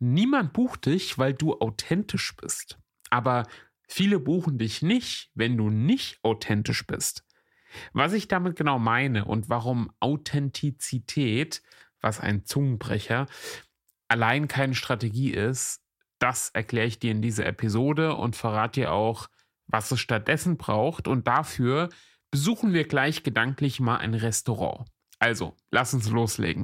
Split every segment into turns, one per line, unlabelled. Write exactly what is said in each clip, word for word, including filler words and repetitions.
niemand bucht dich, weil du authentisch bist. Aber viele buchen dich nicht, wenn du nicht authentisch bist. Was ich damit genau meine und warum Authentizität, was ein Zungenbrecher, allein keine Strategie ist, das erkläre ich dir in dieser Episode und verrate dir auch, was es stattdessen braucht. Und dafür besuchen wir gleich gedanklich mal ein Restaurant. Also, lass uns loslegen.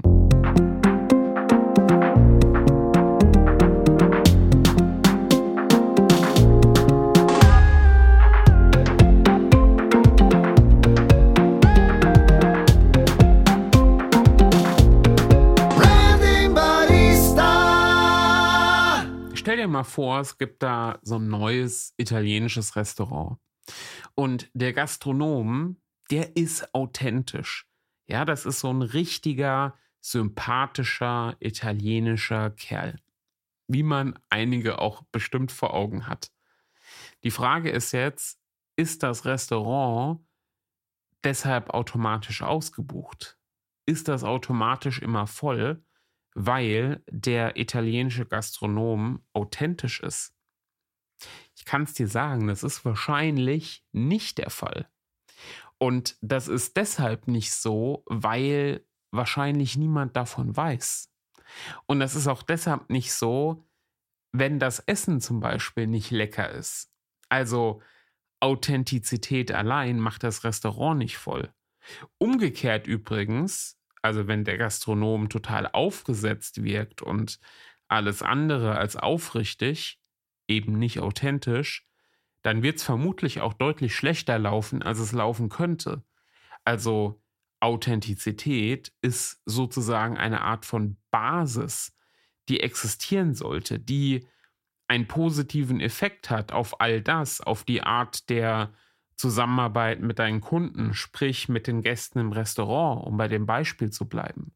Stell dir mal vor, es gibt da so ein neues italienisches Restaurant. Und der Gastronom, der ist authentisch. Ja, das ist so ein richtiger, sympathischer, italienischer Kerl. Wie man einige auch bestimmt vor Augen hat. Die Frage ist jetzt, ist das Restaurant deshalb automatisch ausgebucht? Ist das automatisch immer voll, weil der italienische Gastronom authentisch ist? Ich kann es dir sagen, das ist wahrscheinlich nicht der Fall. Und das ist deshalb nicht so, weil wahrscheinlich niemand davon weiß. Und das ist auch deshalb nicht so, wenn das Essen zum Beispiel nicht lecker ist. Also Authentizität allein macht das Restaurant nicht voll. Umgekehrt übrigens, also wenn der Gastronom total aufgesetzt wirkt und alles andere als aufrichtig, eben nicht authentisch, dann wird es vermutlich auch deutlich schlechter laufen, als es laufen könnte. Also Authentizität ist sozusagen eine Art von Basis, die existieren sollte, die einen positiven Effekt hat auf all das, auf die Art der Zusammenarbeit mit deinen Kunden, sprich mit den Gästen im Restaurant, um bei dem Beispiel zu bleiben.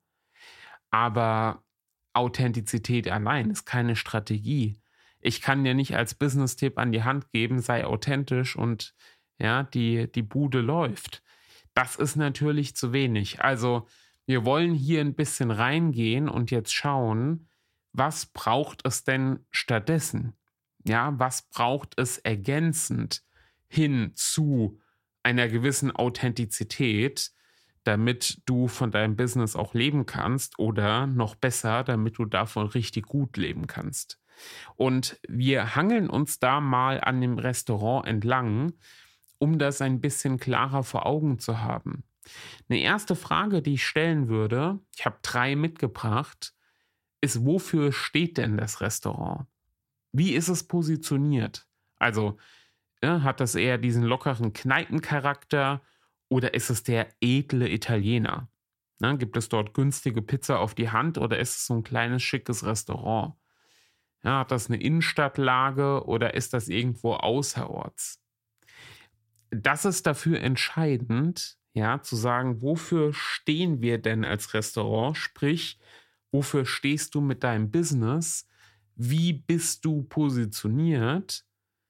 Aber Authentizität allein ist keine Strategie. Ich kann dir nicht als Business-Tipp an die Hand geben, sei authentisch und ja, die, die Bude läuft. Das ist natürlich zu wenig. Also wir wollen hier ein bisschen reingehen und jetzt schauen, was braucht es denn stattdessen? Ja, was braucht es ergänzend hin zu einer gewissen Authentizität, damit du von deinem Business auch leben kannst oder noch besser, damit du davon richtig gut leben kannst. Und wir hangeln uns da mal an dem Restaurant entlang, um das ein bisschen klarer vor Augen zu haben. Eine erste Frage, die ich stellen würde, ich habe drei mitgebracht, ist, wofür steht denn das Restaurant? Wie ist es positioniert? Also ja, hat das eher diesen lockeren Kneipencharakter oder ist es der edle Italiener? Na, gibt es dort günstige Pizza auf die Hand oder ist es so ein kleines, schickes Restaurant? Ja, hat das eine Innenstadtlage oder ist das irgendwo außerorts? Das ist dafür entscheidend, ja, zu sagen, wofür stehen wir denn als Restaurant? Sprich, wofür stehst du mit deinem Business? Wie bist du positioniert?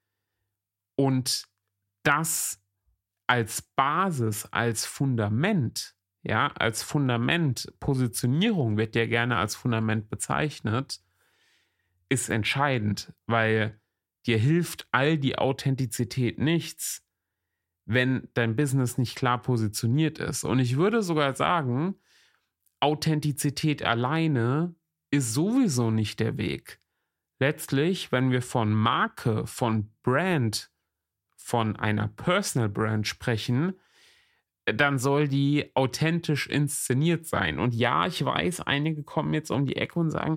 Und das als Basis, als Fundament, ja, als Fundament, Positionierung wird ja gerne als Fundament bezeichnet, ist entscheidend, weil dir hilft all die Authentizität nichts, wenn dein Business nicht klar positioniert ist. Und ich würde sogar sagen, Authentizität alleine ist sowieso nicht der Weg. Letztlich, wenn wir von Marke, von Brand, von einer Personal Brand sprechen, dann soll die authentisch inszeniert sein. Und ja, ich weiß, einige kommen jetzt um die Ecke und sagen,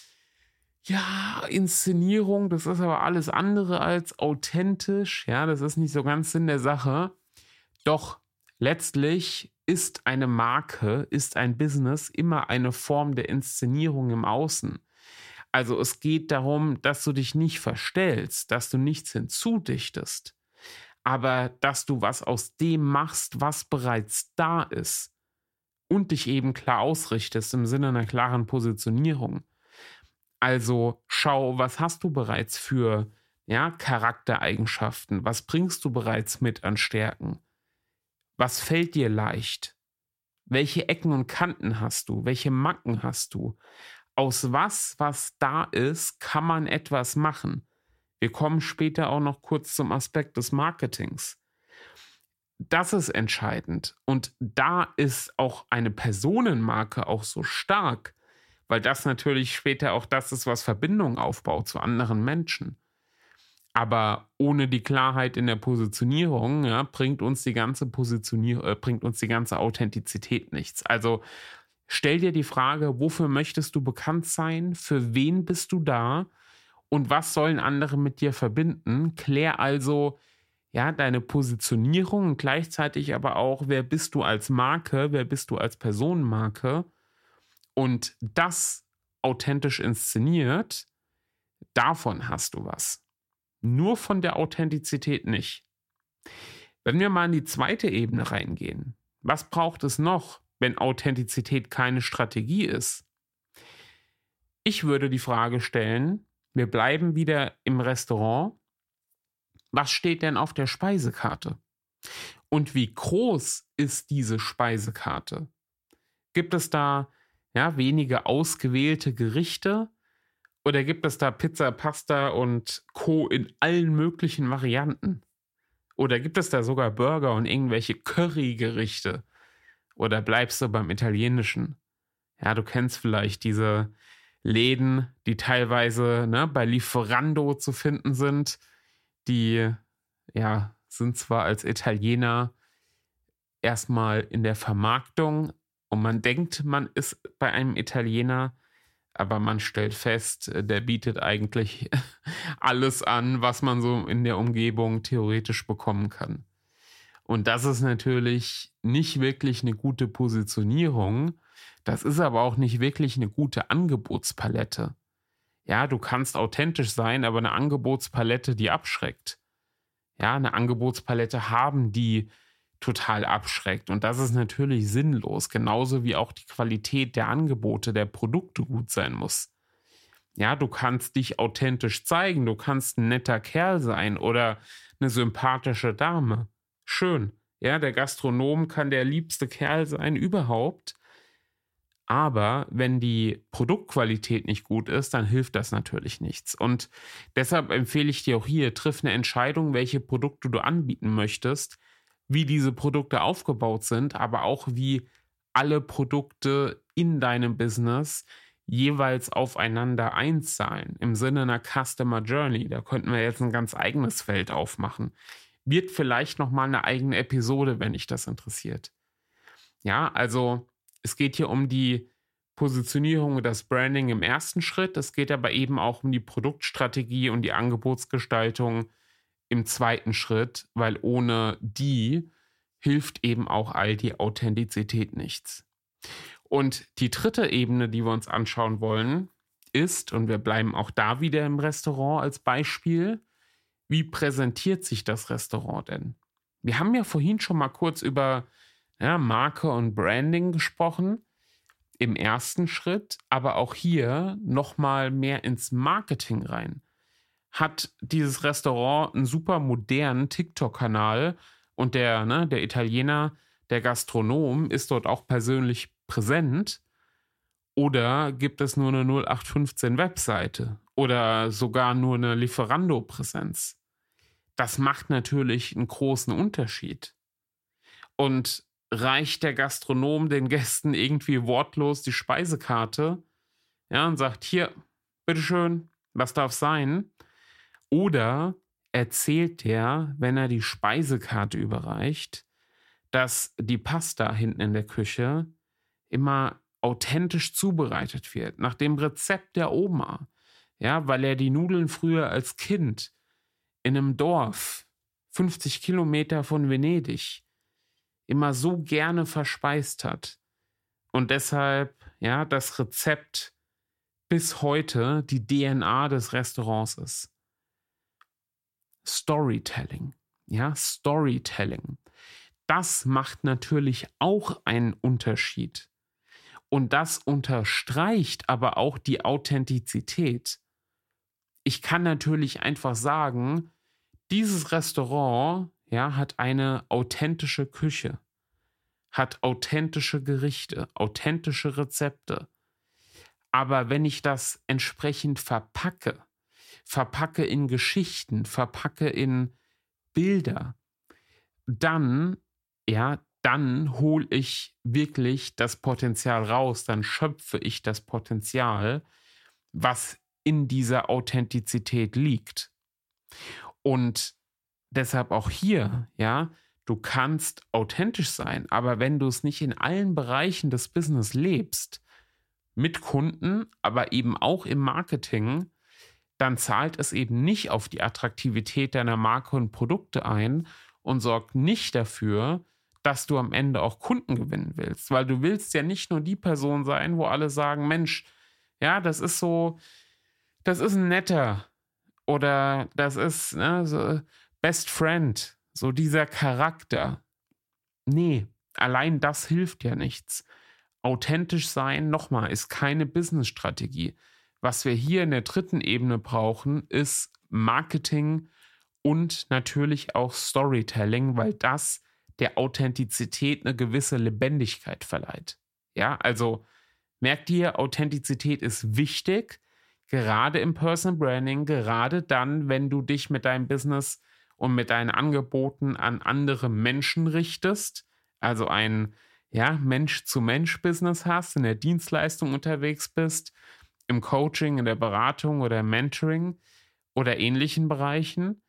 ja, Inszenierung, das ist aber alles andere als authentisch. Ja, das ist nicht so ganz Sinn der Sache. Doch letztlich ist eine Marke, ist ein Business immer eine Form der Inszenierung im Außen. Also es geht darum, dass du dich nicht verstellst, dass du nichts hinzudichtest, aber dass du was aus dem machst, was bereits da ist und dich eben klar ausrichtest im Sinne einer klaren Positionierung. Also schau, was hast du bereits für ja, Charaktereigenschaften? Was bringst du bereits mit an Stärken? Was fällt dir leicht? Welche Ecken und Kanten hast du? Welche Macken hast du? Aus was, was da ist, kann man etwas machen. Wir kommen später auch noch kurz zum Aspekt des Marketings. Das ist entscheidend. Und da ist auch eine Personenmarke auch so stark, weil das natürlich später auch das ist, was Verbindung aufbaut zu anderen Menschen. Aber ohne die Klarheit in der Positionierung, ja, bringt uns die ganze Positionierung, äh, bringt uns die ganze Authentizität nichts. Also stell dir die Frage, wofür möchtest du bekannt sein? Für wen bist du da? Und was sollen andere mit dir verbinden? Klär also ja deine Positionierung und gleichzeitig aber auch, wer bist du als Marke, wer bist du als Personenmarke? Und das authentisch inszeniert, davon hast du was. Nur von der Authentizität nicht. Wenn wir mal in die zweite Ebene reingehen, was braucht es noch, wenn Authentizität keine Strategie ist? Ich würde die Frage stellen, wir bleiben wieder im Restaurant, was steht denn auf der Speisekarte? Und wie groß ist diese Speisekarte? Gibt es da ja, wenige ausgewählte Gerichte? Oder gibt es da Pizza, Pasta und Co. in allen möglichen Varianten? Oder gibt es da sogar Burger und irgendwelche Currygerichte? Oder bleibst du beim Italienischen? Ja, du kennst vielleicht diese Läden, die teilweise ne, bei Lieferando zu finden sind. Die ja, sind zwar als Italiener erstmal in der Vermarktung und man denkt, man ist bei einem Italiener, aber man stellt fest, der bietet eigentlich alles an, was man so in der Umgebung theoretisch bekommen kann. Und das ist natürlich nicht wirklich eine gute Positionierung. Das ist aber auch nicht wirklich eine gute Angebotspalette. Ja, du kannst authentisch sein, aber eine Angebotspalette, die abschreckt. Ja, eine Angebotspalette haben, die total abschreckt. Und das ist natürlich sinnlos, genauso wie auch die Qualität der Angebote, der Produkte gut sein muss. Ja, du kannst dich authentisch zeigen, du kannst ein netter Kerl sein oder eine sympathische Dame. Schön. Ja, der Gastronom kann der liebste Kerl sein überhaupt. Aber wenn die Produktqualität nicht gut ist, dann hilft das natürlich nichts. Und deshalb empfehle ich dir auch hier, triff eine Entscheidung, welche Produkte du anbieten möchtest, wie diese Produkte aufgebaut sind, aber auch wie alle Produkte in deinem Business jeweils aufeinander einzahlen. Im Sinne einer Customer Journey. Da könnten wir jetzt ein ganz eigenes Feld aufmachen. Wird vielleicht nochmal eine eigene Episode, wenn dich das interessiert. Ja, also es geht hier um die Positionierung und das Branding im ersten Schritt. Es geht aber eben auch um die Produktstrategie und die Angebotsgestaltung im zweiten Schritt, weil ohne die hilft eben auch all die Authentizität nichts. Und die dritte Ebene, die wir uns anschauen wollen, ist, und wir bleiben auch da wieder im Restaurant als Beispiel, wie präsentiert sich das Restaurant denn? Wir haben ja vorhin schon mal kurz über ja, Marke und Branding gesprochen im ersten Schritt, aber auch hier nochmal mehr ins Marketing rein. Hat dieses Restaurant einen super modernen TikTok-Kanal und der, ne, der Italiener, der Gastronom ist dort auch persönlich präsent, oder gibt es nur eine null acht fünfzehn Webseite oder sogar nur eine Lieferando-Präsenz? Das macht natürlich einen großen Unterschied. Und reicht der Gastronom den Gästen irgendwie wortlos die Speisekarte, ja, und sagt, hier, bitteschön, was darf sein? Oder erzählt der, wenn er die Speisekarte überreicht, dass die Pasta hinten in der Küche immer authentisch zubereitet wird, nach dem Rezept der Oma. Ja, weil er die Nudeln früher als Kind in einem Dorf, fünfzig Kilometer von Venedig, immer so gerne verspeist hat. Und deshalb, ja, das Rezept bis heute die D N A des Restaurants ist. Storytelling. Ja, Storytelling. Das macht natürlich auch einen Unterschied. Und das unterstreicht aber auch die Authentizität. Ich kann natürlich einfach sagen, dieses Restaurant, ja, hat eine authentische Küche, hat authentische Gerichte, authentische Rezepte. Aber wenn ich das entsprechend verpacke, verpacke in Geschichten, verpacke in Bilder, dann, ja, dann hole ich wirklich das Potenzial raus, dann schöpfe ich das Potenzial, was in dieser Authentizität liegt. Und deshalb auch hier, ja, du kannst authentisch sein, aber wenn du es nicht in allen Bereichen des Business lebst, mit Kunden, aber eben auch im Marketing, dann zahlt es eben nicht auf die Attraktivität deiner Marke und Produkte ein und sorgt nicht dafür, dass du am Ende auch Kunden gewinnen willst. Weil du willst ja nicht nur die Person sein, wo alle sagen, Mensch, ja, das ist so, das ist ein netter oder das ist ne, so Best Friend, so dieser Charakter. Nee, allein das hilft ja nichts. Authentisch sein, nochmal, ist keine Business-Strategie. Was wir hier in der dritten Ebene brauchen, ist Marketing und natürlich auch Storytelling, weil das der Authentizität eine gewisse Lebendigkeit verleiht. Ja, also merkt ihr, Authentizität ist wichtig, gerade im Personal Branding, gerade dann, wenn du dich mit deinem Business und mit deinen Angeboten an andere Menschen richtest, also ein ja, Mensch-zu-Mensch-Business hast, in der Dienstleistung unterwegs bist, im Coaching, in der Beratung oder im Mentoring oder ähnlichen Bereichen.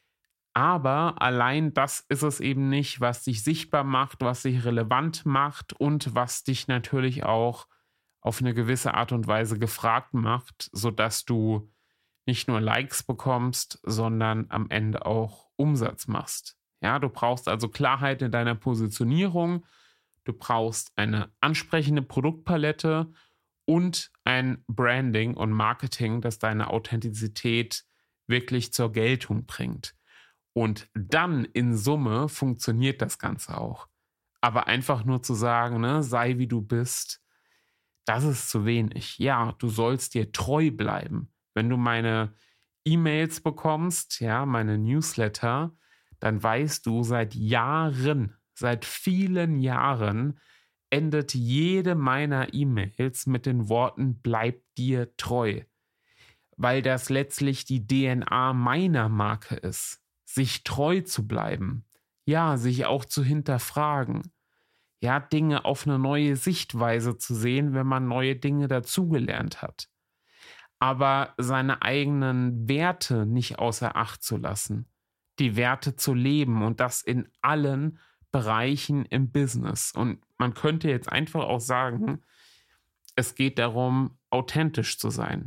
Aber allein das ist es eben nicht, was dich sichtbar macht, was dich relevant macht und was dich natürlich auch auf eine gewisse Art und Weise gefragt macht, sodass du nicht nur Likes bekommst, sondern am Ende auch Umsatz machst. Ja, du brauchst also Klarheit in deiner Positionierung, du brauchst eine ansprechende Produktpalette und ein Branding und Marketing, das deine Authentizität wirklich zur Geltung bringt. Und dann in Summe funktioniert das Ganze auch. Aber einfach nur zu sagen, ne, sei wie du bist, das ist zu wenig. Ja, du sollst dir treu bleiben. Wenn du meine E-Mails bekommst, ja, meine Newsletter, dann weißt du, seit Jahren, seit vielen Jahren endet jede meiner E-Mails mit den Worten, bleib dir treu. Weil das letztlich die D N A meiner Marke ist. Sich treu zu bleiben. Ja, sich auch zu hinterfragen. Ja, Dinge auf eine neue Sichtweise zu sehen, wenn man neue Dinge dazugelernt hat. Aber seine eigenen Werte nicht außer Acht zu lassen. Die Werte zu leben und das in allen Bereichen im Business. Und man könnte jetzt einfach auch sagen, es geht darum, authentisch zu sein.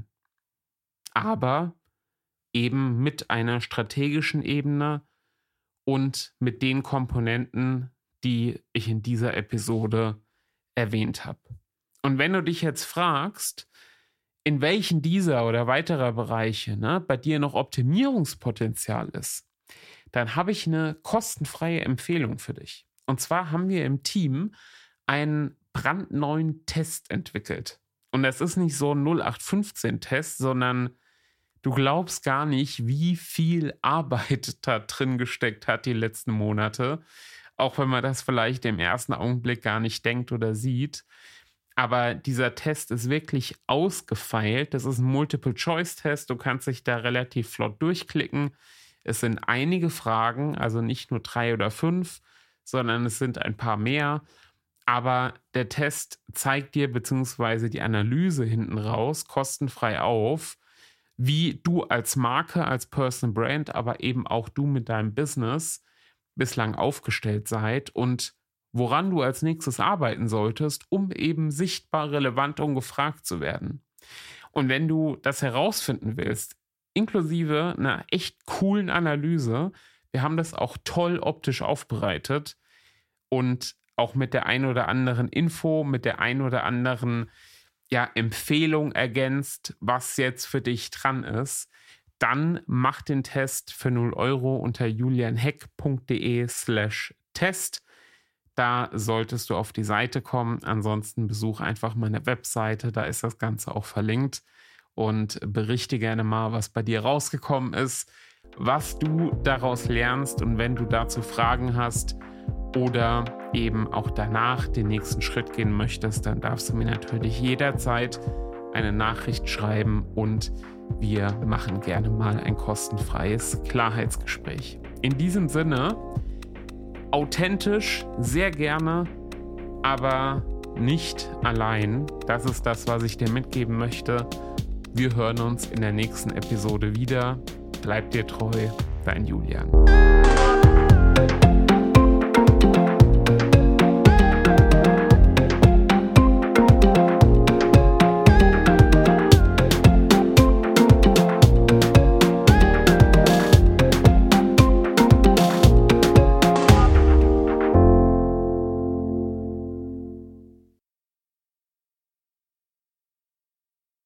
Aber eben mit einer strategischen Ebene und mit den Komponenten, die ich in dieser Episode erwähnt habe. Und wenn du dich jetzt fragst, in welchen dieser oder weiterer Bereiche ne, bei dir noch Optimierungspotenzial ist, dann habe ich eine kostenfreie Empfehlung für dich. Und zwar haben wir im Team einen brandneuen Test entwickelt. Und das ist nicht so ein null acht fünfzehn Test, sondern du glaubst gar nicht, wie viel Arbeit da drin gesteckt hat die letzten Monate. Auch wenn man das vielleicht im ersten Augenblick gar nicht denkt oder sieht. Aber dieser Test ist wirklich ausgefeilt. Das ist ein Multiple-Choice-Test. Du kannst dich da relativ flott durchklicken. Es sind einige Fragen, also nicht nur drei oder fünf, sondern es sind ein paar mehr. Aber der Test zeigt dir, beziehungsweise die Analyse hinten raus, kostenfrei auf, wie du als Marke, als Personal Brand, aber eben auch du mit deinem Business bislang aufgestellt seid und woran du als nächstes arbeiten solltest, um eben sichtbar, relevant und gefragt zu werden. Und wenn du das herausfinden willst, inklusive einer echt coolen Analyse, wir haben das auch toll optisch aufbereitet und auch mit der ein oder anderen Info, mit der ein oder anderen ja, Empfehlung ergänzt, was jetzt für dich dran ist, dann mach den Test für null Euro unter julianheck.de slash Test. Da solltest du auf die Seite kommen. Ansonsten besuch einfach meine Webseite, da ist das Ganze auch verlinkt. Und berichte gerne mal, was bei dir rausgekommen ist, was du daraus lernst. Und wenn du dazu Fragen hast oder eben auch danach den nächsten Schritt gehen möchtest, dann darfst du mir natürlich jederzeit eine Nachricht schreiben und wir machen gerne mal ein kostenfreies Klarheitsgespräch. In diesem Sinne, authentisch, sehr gerne, aber nicht allein. Das ist das, was ich dir mitgeben möchte. Wir hören uns in der nächsten Episode wieder. Bleib dir treu, dein Julian.